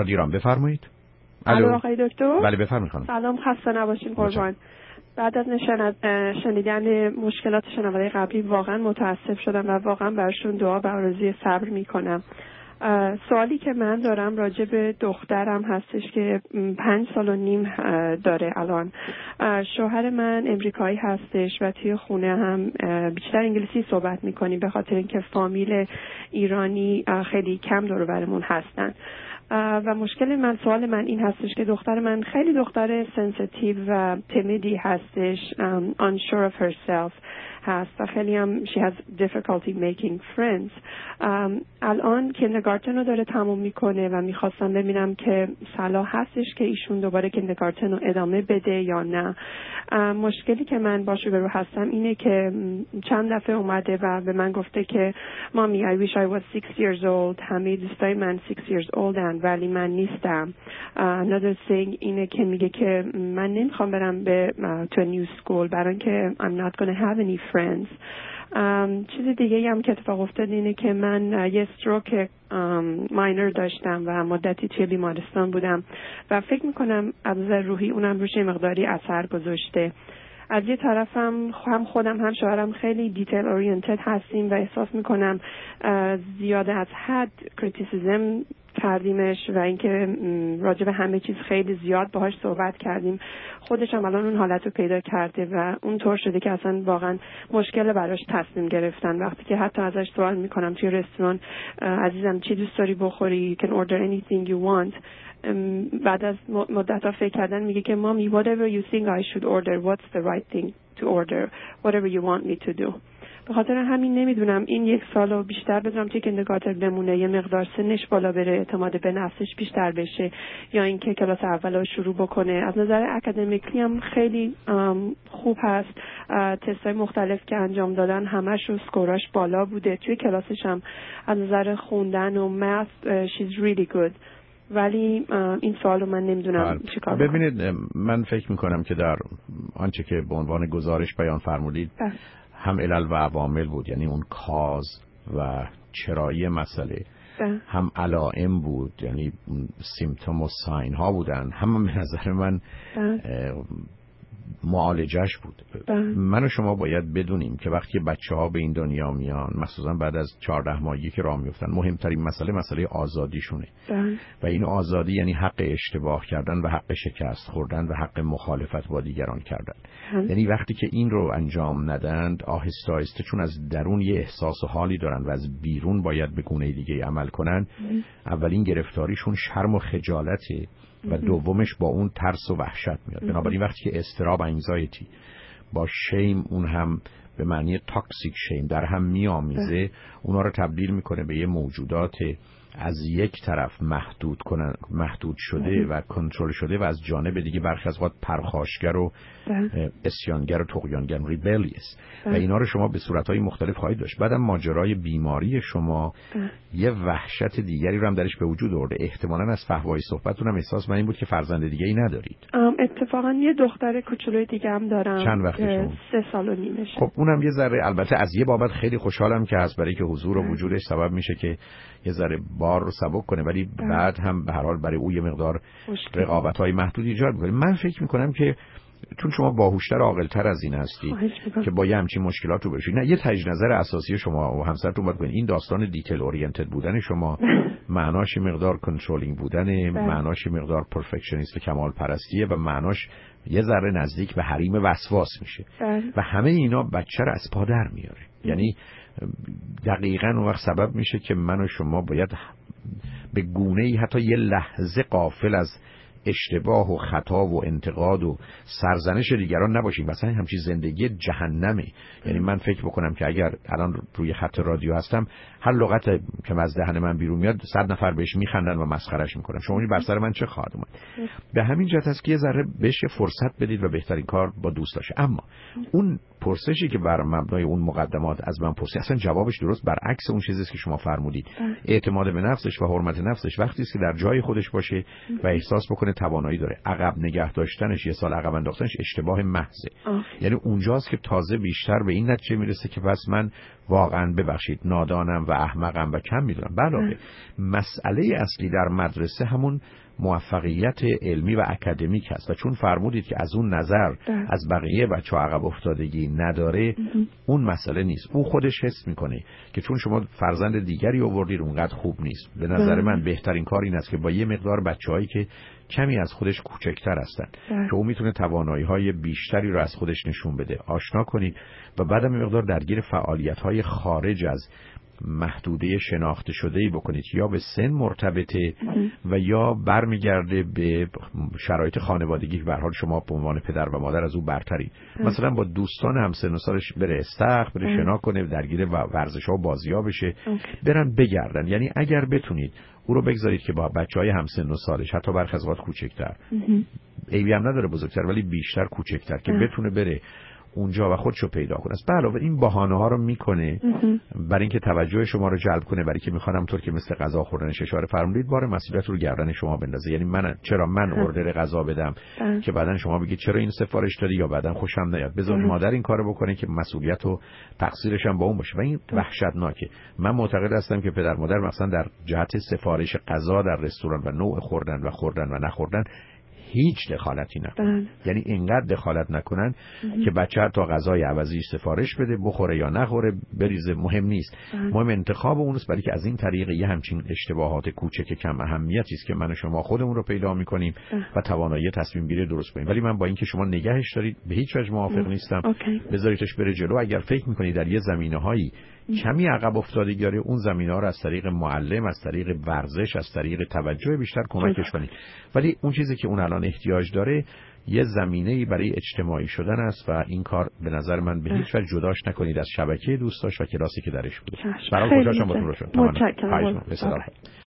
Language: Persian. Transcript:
رادیو رام بفرمایید. الو آقای دکتر. بله بفرمایید خانم. سلام، خسته نباشین قربان. بعد از شنیدن مشکلات شنونده قبلی واقعا متاسف شدم و واقعا براشون دعا و آرزوی صبر میکنم. سوالی که من دارم راجع به دخترم هستش که 5 سال و نیم داره الان. شوهر من امریکایی هستش و توی خونه هم بیشتر انگلیسی صحبت میکنیم به خاطر اینکه فامیل ایرانی خیلی کم دور و برمون هستن. و سوال من این هستش که دختر من خیلی دختر سنسیتیو و تمیدی هستش، unsure of herself هست و خیلی هم she has difficulty making friends. الان کیندرگارتن رو داره تموم میکنه و میخواستم ببینم که صلاح هستش که ایشون دوباره کیندرگارتن رو ادامه بده یا نه. مشکلی که من باش روبرو هستم اینه که چند دفعه اومده و به من گفته که مامی I wish I was 6 years old. همه دوستای من 6 years old ولی من نیستم. another thing اینه که میگه که من نمیخوام برم به to a new school برای اینکه I'm not going to have any friends. چیز دیگه هم که اتفاق افتاد اینه که من یه استروک ماینر داشتم و مدتی توی بیمارستان بودم و فکر میکنم از نظر روحی اونم روش مقداری اثر گذاشته. از یه طرفم هم خودم هم شوهرم خیلی دیتیل اورینتد هستیم و احساس میکنم زیاده از حد کریتیسیزم کردیمش و اینکه راجع به همه چیز خیلی زیاد باهاش صحبت کردیم. خودش هم الان اون حالت رو پیدا کرده و اون طور شده که اصلا واقعا مشکل براش تصمیم گرفتن. وقتی که حتی ازش سوال میکنم توی رستوران عزیزم چی دوست داری بخوری، you can order anything you want، بعد از مدت فکر کردن میگه که مامی whatever you think I should order, what's the right thing to order, whatever you want me to do. به خاطر همین نمیدونم این 1 سال و بیشتر بذارم توی کیندرگارتن بمونه، یه مقدار سنش بالا بره، اعتماد به نفسش بیشتر بشه، یا اینکه کلاس اول رو شروع بکنه. از نظر اکادمیکی هم خیلی خوب هست. تستای مختلف که انجام دادن همش رو سکوراش بالا بوده. توی کلاسش هم از نظر خوندن و math she's really good. ولی این سوالو من نمیدونم چیکار کنم. ببینید من فکر میکنم که در آنچه که به عنوان گزارش بیان فرمودید هم علل و عوامل بود، یعنی اون کاز و چرایی مسئله، هم علائم بود یعنی سیمتوم و ساین ها بودن، هم به نظر من معالجش بود. من و شما باید بدونیم که وقتی بچه ها به این دنیا میان، مخصوصا بعد از 14 ماهگی که راه میفتن، مهمترین مسئله آزادیشونه و این آزادی یعنی حق اشتباه کردن و حق شکست خوردن و حق مخالفت با دیگران کردن. یعنی وقتی که این رو انجام ندند، آهسته آهسته چون از درون یه احساس و حالی دارن و از بیرون باید به گونه دیگه عمل کنن، اولین گرفتاریشون شرم و خجالته و دومش با اون ترس و وحشت میاد. بنابراین وقتی که اضطراب انگزایتی با شیم، اون هم به معنی تاکسیک شیم، در هم میامیزه، اونا رو تبدیل میکنه به یه موجودات از یک طرف محدود شده و کنترل شده و از جانب دیگه برخی از وقت پرخاشگر و اسیانگر و طغیانگر، ریبلیس، و اینا رو شما به صورتهای مختلف خواهید داشت. بعدم ماجرای بیماری شما یه وحشت دیگری رو هم درش به وجود آورده. احتمالاً از فحوای صحبتتون هم احساس من این بود که فرزند دیگه ای ندارید. اتفاقا یه دختر کوچولوی دیگه هم دارم. چند وقتشون؟ 3 سال و نیمشه. خب اونم یه ذره، البته از یه بابت خیلی خوشحالم که از برای که حضور و وجودش سبب میشه که یه ذره بار رو سبک کنه، ولی بعد هم به هر حال برای او یه مقدار رقابت‌های محدود ایجاد می‌کنه. من فکر می‌کنم که چون شما باهوشتر و عاقل‌تر از این هستید که با یه همچین مشکلات رو بشید، نه یه تجدید نظر اساسی شما و همسرتون باید کنید. این داستان دیتیل اورینتد بودن شما معناش مقدار کنترلینگ بودن، معناش مقدار پرفکشنیست کمال پرستیه و معناش یه ذره نزدیک به حریم وسواس میشه و همه اینا بچه رو از پا در میاره. یعنی دقیقاً اون وقت سبب میشه که من و شما باید به گونه‌ای حتی یه لحظه غافل از اشتباه و خطا و انتقاد و سرزنش دیگران نباشیم. مثلا همچین زندگی جهنمه. یعنی من فکر بکنم که اگر الان روی خط رادیو هستم، هر لغت که از دهن من بیرون میاد 100 نفر بهش میخندن و مسخرهش میکنن، شما بر سر من چه خواهد اومد؟ به همین جهت است که یه ذره بهش فرصت بدید و بهترین کار با دوست باشه. اما اون پرسشی که بر مبنای اون مقدمات از من پرسید، اصلا جوابش درست برعکس اون چیزی است که شما فرمودید. اعتماد به نفسش و حرمت نفسش وقتی است که در جای خودش باشه و احساس بکنه توانایی داره. عقب نگه داشتنش، یه سال عقب انداختنش اشتباه محضه. یعنی اونجاست که تازه بیشتر به این نتیجه میرسه که پس من واقعا ببخشید نادانم و احمقم و کم میدونم. علاوه مسئله اصلی در مدرسه همون موفقیت علمی و اکادمیک هست و چون فرمودید که از اون نظر از بقیه بچه‌ها عقب افتادگی نداره، اون مسئله نیست. او خودش حس میکنه که چون شما فرزند دیگری آوردید اونقدر خوب نیست. به نظر من بهترین کار این است که با یه مقدار بچه‌هایی که کمی از خودش کوچکتر هستن که او میتونه توانایی‌های بیشتری رو از خودش نشون بده آشنا کنید و بعدم یه مقدار درگیر فعالیت‌های خارج از محدوده شناخته شده‌ای بکنید، یا به سن مرتبطه و یا برمیگرده به شرایط خانوادگی که به هر حال شما به عنوان پدر و مادر از او برترید. مثلا با دوستان همسن و سالش بره استخر، بره شنا کنه، درگیر ورزش‌ها و بازی‌ها بشه، برن بگردن. یعنی اگر بتونید او رو بگذارید که با بچه‌های همسن و سالش، حتی برخی از اوقات کوچکتر، عیبی هم نداره بزرگتر ولی بیشتر کوچکتر، که بتونه بره اونجا و خودشو پیدا کنه. به علاوه این بهانه‌ها رو میکنه برای اینکه توجه شما رو جلب کنه، برای که میخوام طور که مثل غذا خوردنش اشاره فرمودید بار مسئولیت رو گردن شما بندازه. یعنی چرا من اوردر غذا بدم که بعدن شما بگید چرا این سفارش دادی، یا بعدن خوشم نیاد. بذار مادر این کارو بکنه که مسئولیت و تقصیرش هم با اون باشه. و این وحشتناکه. من معتقد هستم که پدر مادر مثلا در جهت سفارش غذا در رستوران و نوع خوردن و نخوردن هیچ دخالتی نکنن. یعنی اینقدر دخالت نکنن که بچه تا غذای عوضی سفارش بده، بخوره یا نخوره، بریزه، مهم نیست. مهم انتخاب اونست، برای که از این طریق یه همچین اشتباهات کوچک کم اهمیتی است که من و شما خودمون رو پیدا می‌کنیم و توانایی تصمیم گیری درست کنیم. ولی من با اینکه شما نگهش دارید به هیچ وجه موافق نیستم. بذاریدش بره جلو. اگر فکر می‌کنید در یه زمینه‌هایی کمی عقب افتادگی داره، اون زمینه‌ها رو از طریق معلم، از طریق ورزش، از طریق توجه بیشتر کمکش کنید. ولی اون چیزی که اون الان احتیاج داره یه زمینه‌ای برای اجتماعی شدن است و این کار به نظر من به هیچ وجه جداش نکنید از شبکه دوستاش و کلاسی که درش بود. برای خوشحالم باتون رو شد. متشکرم.